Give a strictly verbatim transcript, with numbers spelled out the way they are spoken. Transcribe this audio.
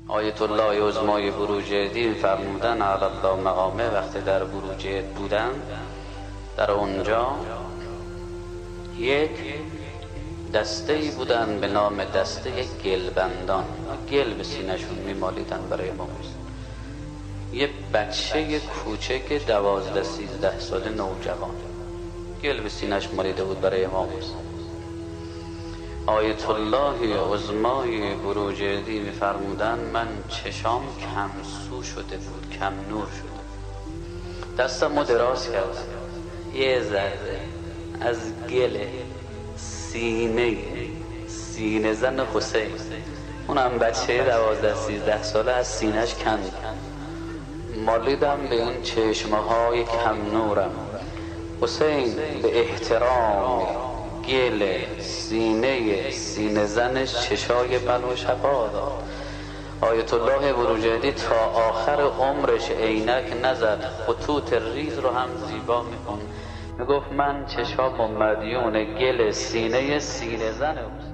آیت الله عظمای بروجردی فرمودن علی الله مقامه وقتی در بروجرد بودن، در اونجا یک دسته ای بودن به نام دسته گلبندان، گل به سینه‌شون میمالیدن برای امام حسین. یه بچه کوچک دوازده سیزده ساله نوجوان گل به سینه‌اش مالیده بود برای امام حسین. آیت الله عظمای بروجردی میفرمودن من چشام کم سو شده بود، کم نور شده. دستمو دراز کردم، یه ذره از گل سینه سینه زن حسین، اونم بچه دوازده سیزده ساله، از سینهش کند مالیدم به این چشمه های کم نورم. حسین به احترام گل سینه سینه زنش چشای من و شفا داد. آیت الله بروجردی تا آخر عمرش عینک نزد، خطوط ریز رو هم زیبا میکن. میگفت من چشام مدیون گل سینه سینه زن